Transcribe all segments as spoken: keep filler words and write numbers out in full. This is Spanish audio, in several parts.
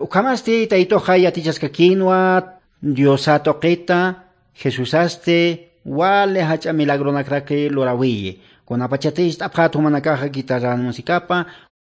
Ukamasti taito haya tichaskakinwa Diosato qita Jesusaste wale hacha milagronakrake lorawiye. Con apachatis apatu manakaja guitarra musikapa.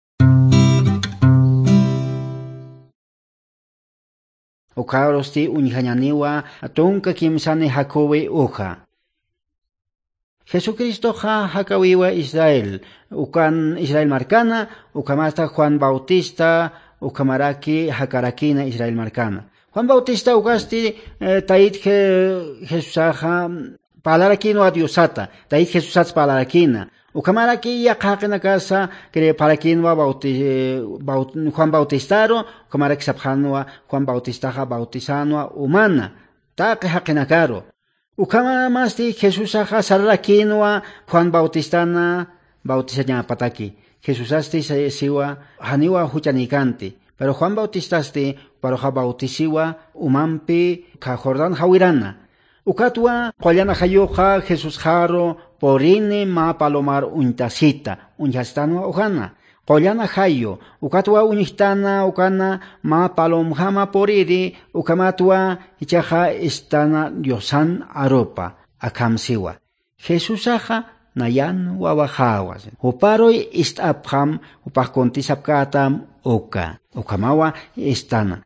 Ukarosti unihanyaniwa atunka kimsane hakowe uka. Jesucristo ha hakawiwa Israel. Ukan Israel marcana, ukamasta Juan Bautista, ukamaraki hakarakina Israel marcana. Juan Bautista ukasti eh, tait je Jesusaha palarakino a Diosata, tait Jesusats palarakina. Ukamaraki yakakina casa que palakinwa bauti, baut, Juan Bautistaro, ukamaraki sabhanwa Juan Bautistaha bautizanwa humana, tak hakinakaro. Ukamamasti Jesusaha sarrakinwa Juan Bautistana bautizanya pataki. Jesusasti se siwa haniwa huchanikante. Pero Juan Bautistaste paroja bautisiwa umampi ka Jordán hawirana. Ukatua qollana hayoja Jesús jaro porine ma palomar untasita unyastanwa ujana. Qollana hayo ukatua unistana ukana ma palomjama poriri ukamatua ichaja istana diosan aropa akamsiwa. Jesusaja nayan wawajawas. Uparoi istapjam upajkontisapkatam oka. Ukamawa istana.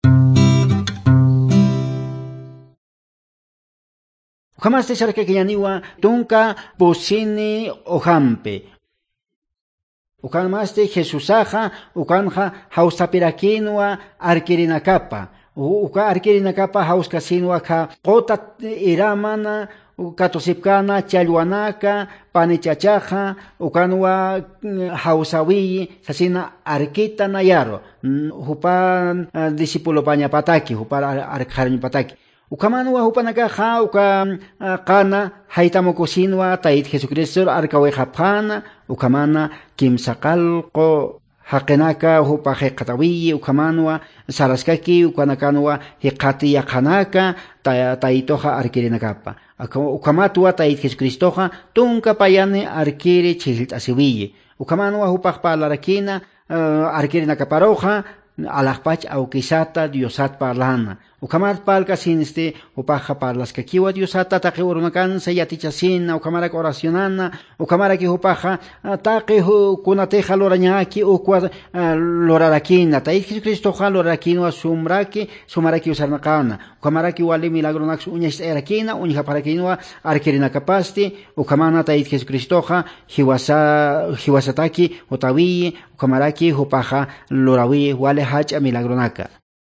Ukamaste sarkakiyaniwa tunka posini ojampe. Ukamaste Jesusaja ukanja haustapirakinwa arkirinakapa. Uka arkirinakapa hauskasinwa ka kota iramana katosipkana chalwanaka panichachaja ukanwa hausawi sasina arkita nayaro hupan uh, disipulo paña pataki hupan arkharño pataki ukamanwa hupanaka ha uka uh, kana haitamokosinwa tait Jesucristo arkaweja ukamana kimsakalko haqinaka hupa heqatawi ukamanwa saraskaki ukanakanwa heqati yaqanaka taitoja arkirinakapa ukamatua tait Jesucristoja tunka payane arkiri chihit asiwiye ukamanwa hupa palarakina uh, arkirinakaparoja alajpach aukisata diosat parlana ukamat palka siniste upaja parlaskakiwa diosata taqi urunakansa yatichasina ukamarak oracionana ukamaraki upaja taqi kunateja lorañaki ukwa lorarakina tait Jesucristo ja lorarakina sumraki sumaraki usarnaqana ukamaraki wali milagronax uñas erakina uñja parakinwa arkirinakapasti ukamana tait Jesucristo ja hiwasa hiwasataki utawi ukamaraki upaja lorawi wale hacha milagronaka.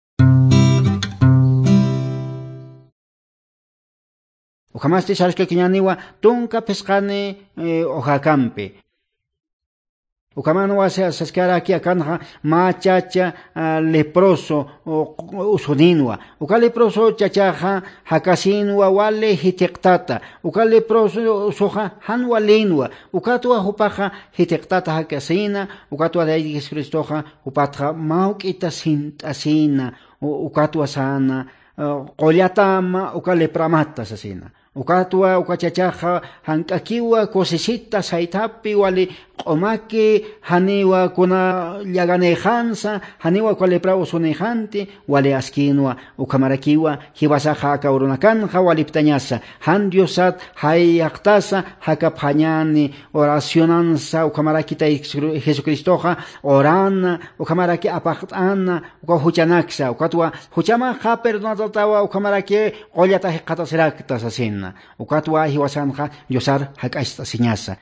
Ukamaste sarka kiñaniwa tunka pescane eh, ojakampe. Ukamano se saskara aquí akanja machacha uh, leproso usuninwa. Uka leproso chachaja hakasinwa wale hitektata. Uka leproso soja hanwalinwa. Ukatua hupaja hitektata hakasina. Ukatua de Jesucristoja upatja maukita sintasina. Ukatua sana. Qolyatama uka lepramata sasina. Ukatua ukachachaja hankakiwa kosesita saitapi wali omaki haniwa kuna llaganejansa haniwa kwalepra usunejanti wali askinwa ukamarakiwa hiwasaja akaurunakanja waliptañasa han diosat hayaktasa hakaphañani oracionansa ukamarakita Jesucristoja orana ukamaraki apaqtana ukahuchanaksa ukatua huchamaja perdonatawa ukamaraki qollata hiqataserakta sasin ukatua hiwasanja diosar hakasta siñasa.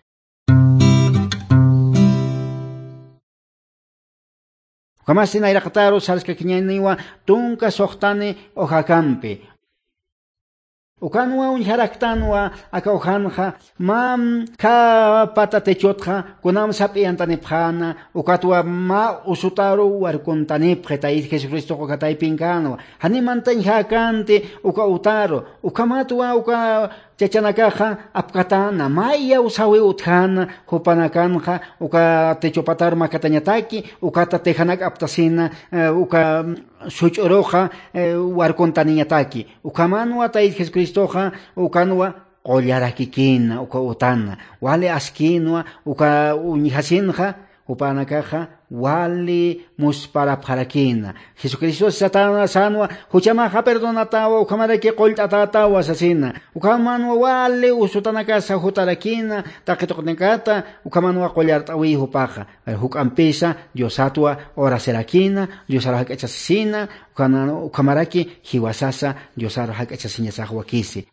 Ukamasina irakataro sarska kiñaniwa tunka sohtane ojakampe. Ukanwa unjaraktanwa aka ojanja mam ka patatechotja kunam sapi antanepjana ukatwa ma usutaro warkontanepje tait Jesucristo kokatay pinkanwa hanimantan jakante uka utaro ukamatwa uka chachanakaja apkatana maya usawi utjana hupanakanja uka techopatar makatañataki ukata tejanak aptasina uh, uka suchoroja uh, warkontaniñataki ukamanwa tait Jesucristoja ukanwa qollarakikina uka utana wale askinwa uka unhasinja upanakaja wali muspara parakina. Jesucristo satana sanwa huchamaha perdonatawa ukamaraki qoltatatawa asasina. Ukamanwa wali usutanaka sa hutarakina takitoknekata ukamanwa qolyartawi hupaja. Hukampisa Diosatwa ora serakina Diosara hachasina ukamaraki hiwasasa Diosara hachasinya sahwakisi.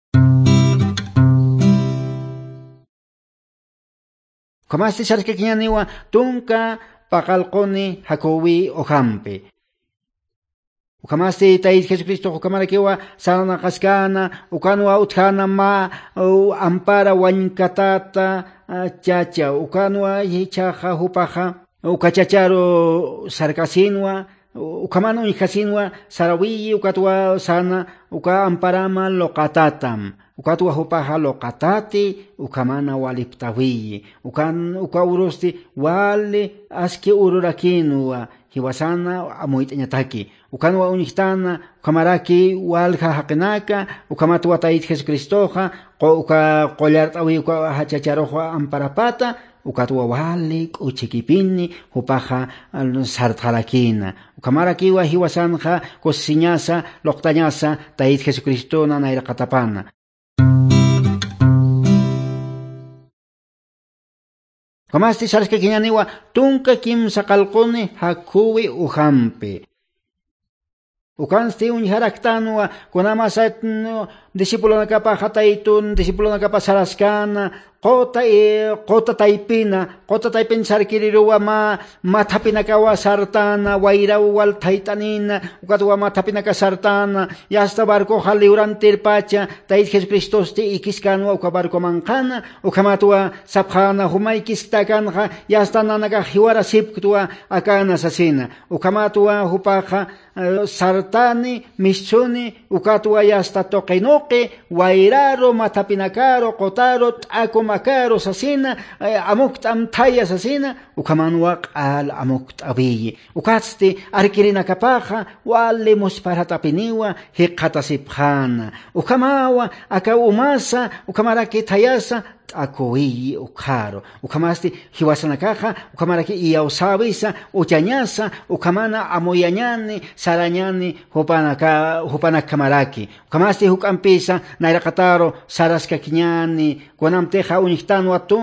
Kamasti sharke kinyaniwa tunka pakalkoni hakowi ohampe. Ukamasti tait Jesucristo ukamarakiwa sarana kaskana ukanwa utkana ma ampara wankatata chacha ukanwa hichaja hupaja ukachacharo sarkasinwa ukamano ikasinwa sarawi ukatwa sana uka amparama lokatatam ukatwa hupaja lokatati ukamana waliptawi ukan ukaurosti wale aski ururakinwa hiwasana amoitanyataki ukanwa unihtana ukamaraki walha hakinaka ukamatwa tait Jesucristoja uka qolyartawi uka hachacharoja amparapata ukatwa wali uchikipini hupaja sarthalakina ukamarakiwa hiwasanja kosiñasa loqtañasa tait Jesucristo na nairaqatapana. Kamasti sarke kiñaniwa tunka kim sakalquni hakuwi uhampe. Ukansti unharaktanwa kunamasat discipulo nakapa hataitun discipulo nakapa saraskana Kota e kota taipina kota taipin sarkiriruwa ma mathapinakawa sartana wairaw wal taitanina ukatwa mathapinaka sartana yasta barco haliurantir pacha tait Jesucristo sti ikiskanwa ukabarco mankana ukamatwa saphana humaikistakanja yasta nanaka hiwara sipktwa akana sasina ukamatwa hupaja uh, sartani mischuni ukatwa yasta toqinoqe wairaro mathapinakaro kotaro takuma makaro sasina amukt amtaya sasina ukamanwa qal amukt abiyi ukatsti arkirina kapaja wale musparatapiniwa hiqatasipjana ukamawa aka umasa ukamaraki tayasa akoyi ukaro ukamasti hiwasanakaja ukamaraki iyausabisa uchañasa ukamana amoyañani sarañani hupanaka hupanakamaraki ukamasti hukampisa nairaqataro saraskakiñani kunamteja unihtanu atu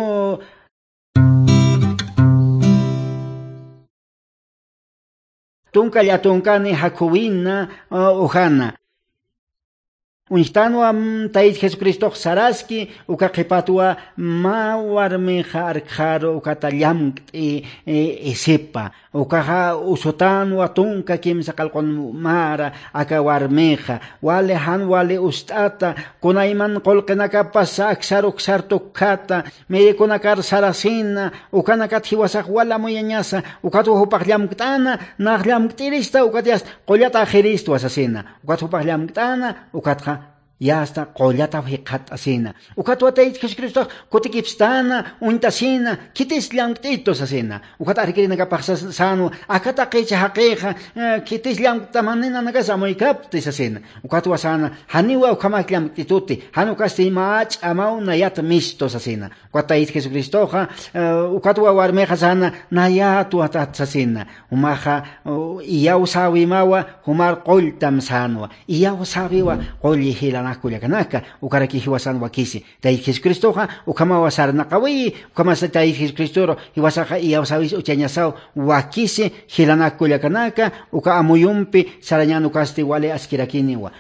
tunka yatunkani hakuwina uhana Unistanwa tait Jesucristo saraski ukaqipatwa mawarmeja arkaro ukatallamkti isipa ukaja usotanwa tunka kimsa qalqon mara akawarmeja wale han wale ustata kunayman qolqinakapas aksar uksar tukkata merikunakar sarasina ukanakat hiwasaq wala moyañasa ukatwa hupaqllamktana naqllamktirista ukatias qollata jeristo asasina ukat hupaqllamktana ukatqa ya hasta qollata hiqat asina ukatwa tait Jesucristo kotikipstana untasina kitis llanktitos asina ukat arkirina kapaqsa sanu akata qicha haqiqa kitis llanktamanina nakasa moykaptis asina ukatwa sana haniwa ukamak llankituti hanu kasti mach amau nayat mistos asina ukat tait Jesucristo ukatwa warmeja sana nayatu atat asina umaja iyaw sawimawa humar qoltam sanwa iyaw sawiwa qolli hilana kuliakanaka ukaraki hiwasan wakisi tait Jesucristo ukamawa sarnaqawi ukamasa tait Jesucristo hiwasaqa iyawsawis uchañasaw wakisi hilana kuliakanaka uka amuyumpi sarañanu kasti wale askirakiniwa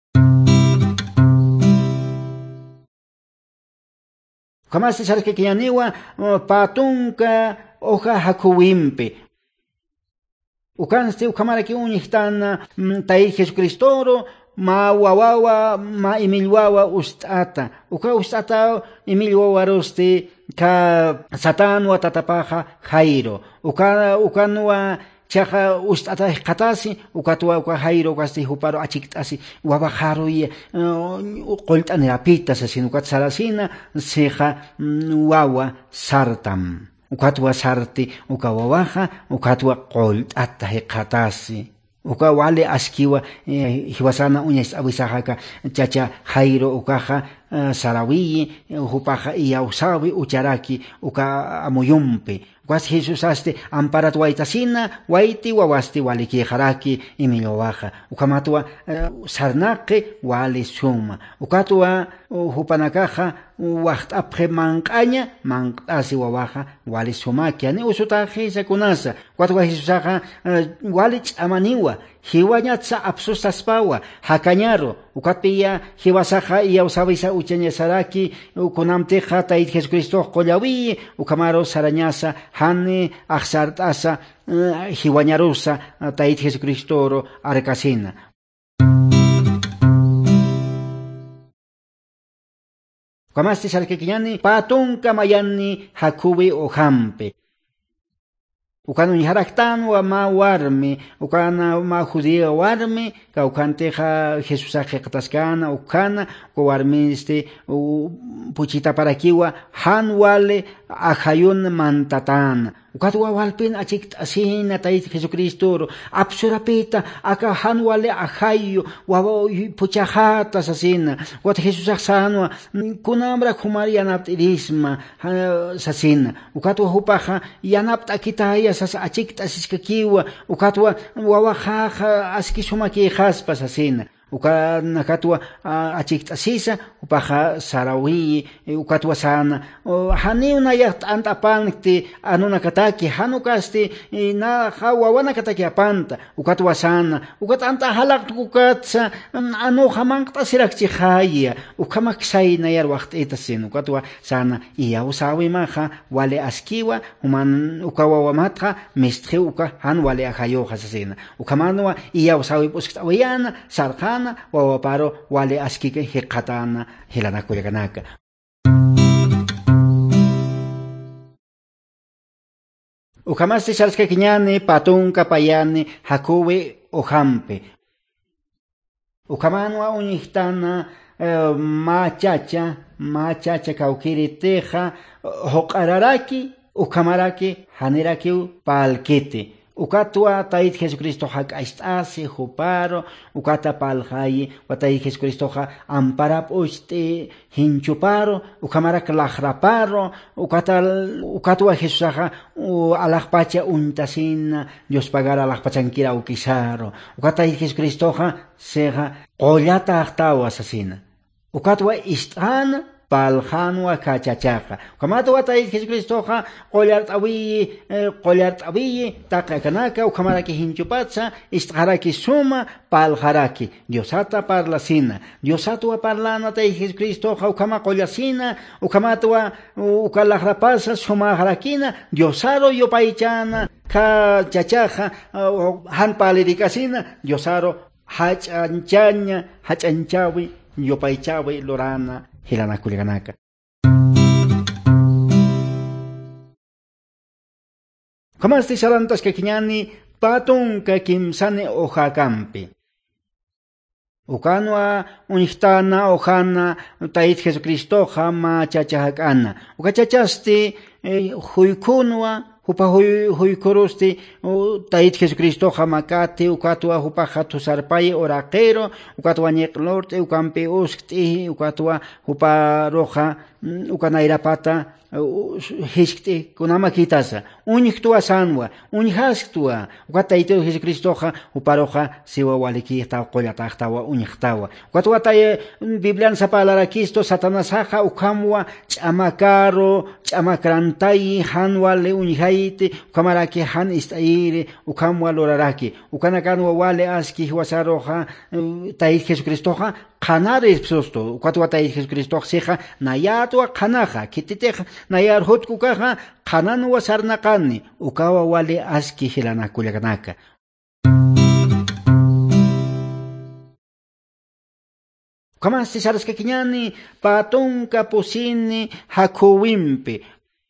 ukamasi sarkikiyaniwa patunka oja hakuwimpi ukansti ukamaraki unihtana tait Jesucristo ma wawawa ma imilwawa ustata uka ustata imilwawa rosti ka satanwa tatapaja Jairo uka ukanwa chaja ustata qatasi ukatwa uka Jairo kasti huparo achiktasi wabajaro y qoltani apita sasin ukat sarasina seja wawa sartam ukatwa sarti uka wawaja ukatwa qoltata qatasi uka wale askiwa hiwasana uñas awisajaka chacha Jairo ukaja uh, sarawi hupaja iyawsawi ucharaki uka amuyumpi was Jesus aste amparat waitasina waiti wawasti waliki haraki imilowaja ukamatwa uh, sarnaqi wali suma ukatwa uh, hupanakaja waqt'apje manq'aña manq'asi wawaja wali sumaki ani usutaji sekunasa watwa Jesusaja uh, wali ch'amaniwa hiwañatsa absustaspawa hakañaro ukatpiya hiwasaja iyawsawisa uchañasaraki ukunamteja tayta Jesucristo qollawi ukamaro sarañasa hani aqsart'asa uh, hiwañarusa uh, tayta Jesucristoro arkasina ukamasti sarkikiñani patunka mayani hakuwi uhampe ukanu niharaktan wa ma warmi ukana ma judía warmi kaukanteja Jesús ajeqtaskana ukana ko warmi este puchita parakiwa han wale ajayun mantatan ukatwa walpin achik asina tayta Jesucristo absurapita aka han wale ajayo wa puchajata asina wat Jesús asana kunamra kumari yanaptirisma sasina ukatwa hupaja yanapta kitaya sas achik asiskakiwa ukatwa wawaja askisumaki haspas asina uka nakatwa achik asisa upaja sarawi ukatwa sana hani una yaht antapankti anuna kataki hanukasti na hawana kataki apanta ukatwa sana ukat anta halak ukatsa anu hamanqta sirakchi khaya ukamaksai na yar waqt etasin ukatwa sana iya usawi maha wale askiwa human ukawa wamatha mistri uka han wale ahayo hasasina ukamanwa iya usawi puskawiyana sarkhan wawaparo wale askike hiqatana hilanakuyakanaka ukamasti sharskakiñani patunka payani hakuwi uhampe ukamanwa uñihtana uh, machacha machacha kaukiriteja hoqararaki ukamaraki hanirakiu palkiti ukatwa tayta Jesucristo hak'ayst'asi huparo ukata palhayi wa tayta Jesucristo ha amparap ushti hinchuparo ukamarak lajraparo ukata ukatwa Jesusaja alajpacha untasina Dios pagara alajpachankira ukisaro ukata Jesucristo ha seja qollata aqtawa asasina ukatwa ist'ana palhanwa kachachaqa ukamatwa tayta Jesucristo ha qollart'awi qollart'awi taqakanaka ukamaraki hinchupatsa istqaraki suma palharaki Diosata parlasina Diosatwa parlana tayta Jesucristo ha ukama qollasina ukamatwa ukalajrapasa suma harakina Diosaro yopaychana kachachaqa han palirikasina Diosaro hach'anchaña hach'anchawi yopaychawi lorana hilanakuliganaka kamasti sarantas kakiñani patunka kimsani ojakampi ukanwa unihtana ojana tayta Jesucristo ma chachahakana ukachachasti huykunwa hupa huy huykurusti tayta Jesucristo hamakati ukatwa hupa hatusarpay oraqero ukatwa ñiqlorte ukampi uskti ukatwa hupa roja ukanairapata hishkti kunama kitasa uñiqtua sanwa uñhasktua ukatayta Jesucristo uparoja siwa waliki ta qollatawa uñiqtawa ukatwa tay Biblian sapalarakisto satanasaja ukamwa ch'amakaro ch'amakrantay hanwale uñhayti ukamaraki han istayire ukamwa loraraki ukanakanwa wale aski wasaroja tayta Jesucristo qanar ipsosto ukatwa tayta Jesucristo seja nayatwa qanaja kititeja nayar hutkukaja qananwa sarnaqani ukawa wale aski hilanakullakanaka kamasti saraskakiñani patunka pusini hakuwimpi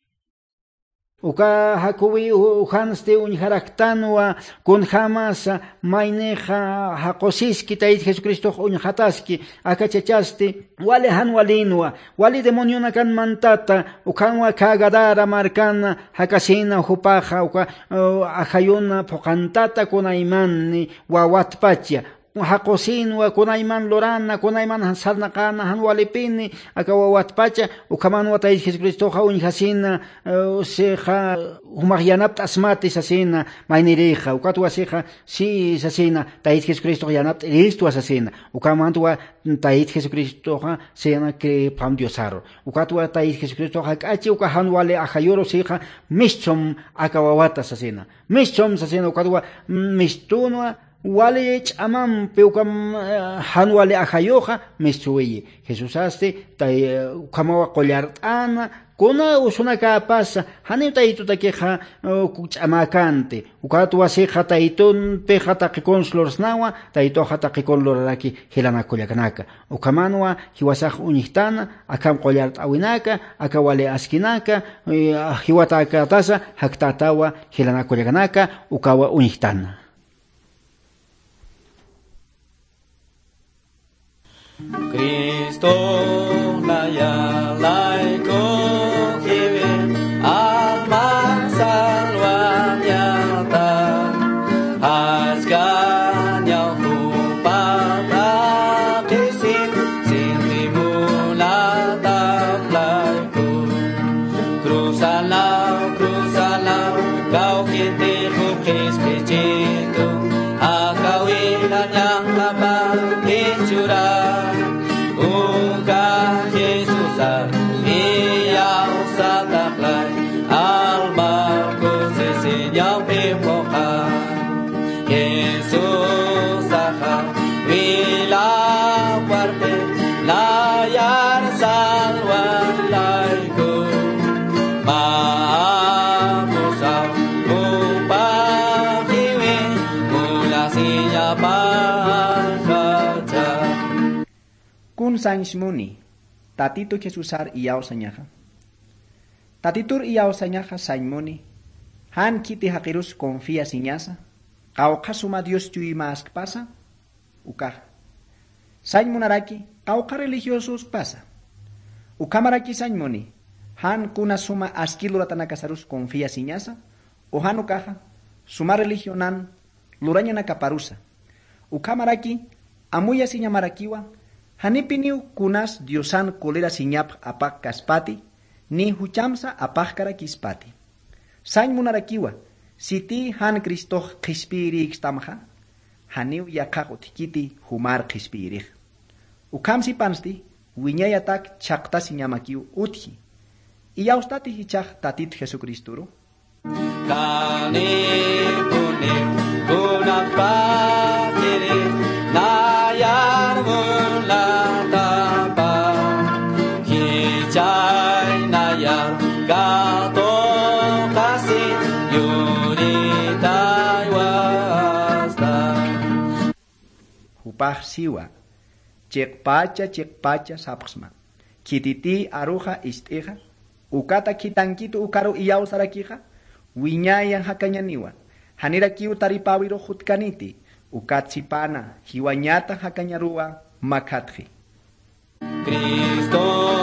uka hakuwi uhanste uñharaktanwa kunhamasa mayneja haqosiski tayta Jesucristo uñhataski akachachaste wale hanwalinwa wale demoniona kan mantata ukanwa kagadara markana hakasina hupaja uka uh, ajayuna pokantata kunaymanni wawatpacha hakosinwa kunayman lorana kunayman sarnaqana hanwalipini akawawatpacha ukamanwa tay Jesucristo ha unhasina seja humayanap asmati sasina mainirija ukatwa seja si sasina tay Jesucristo yanap listo asasina ukamantwa tay Jesucristo ha sena que pam diosaro ukatwa tay Jesucristo ha kachi ukahanwale ajayoro seja mischom akawawata sasina mischom sasina ukatwa mistunwa wale chamam peukam hanwale ajayoja mechuye Jesús haste tay kamawa collartana kuna usuna ka pasa hani tayito takeja kuchamakante ukatu waseja tayton peja taqikonslors nawa tayto hata qikonloraki hilana kollakanaka ukamanwa hiwasaj unihtana akam collart awinaka akawale askinaka hiwataka tasa haktatawa hilana kollakanaka ukawa unihtana. Cristo laya laiko kiwe alma salvanyata haskanya kupata kisin sintimulata plaiku cruzalau cruzalau kau kinte hukis pecindo akawilan yang apa dicurah Kun sañsmuni, tatito Jesusar iyao sañaja. Tatitur iyao sañaja sañmuni, han kiti haqirus confía siñasa, qawqasuma Dios chuymask pasa, ukaja. Sañmunaraki, qawqa religiosos pasa. Ukamaraki sañmuni, han kuna suma askiluratanakasarus confía siñasa, o han ukaja, suma religionan lurañana kaparusa. Ukamaraki, amuya siñamarakiwa, hanipiniu kunas diosan kolera siñap apak kaspati, ni huchamsa apak karakispati. Sañ munarakiwa, siti han Cristo kispiri xtamja, haniu yakago tikiti humar kispiri. Ukamsi pansti, wiñayatak chakta siñamakiu uthi. Iyaustati hichak tatit Jesucristuro. Kani pune kunapakiri nayar mulatapa hichay nayar gato kasi yunitay wasta Hupah siwa cek pacha cek pacha sapsma kititi aruja isteja ukata kitankitu ukaru iyau sarakija wiñayan hakanyaniwa hanira kiu taripawiro hutkaniti ukatsipana hiwañata hakanyarua makatji Cristo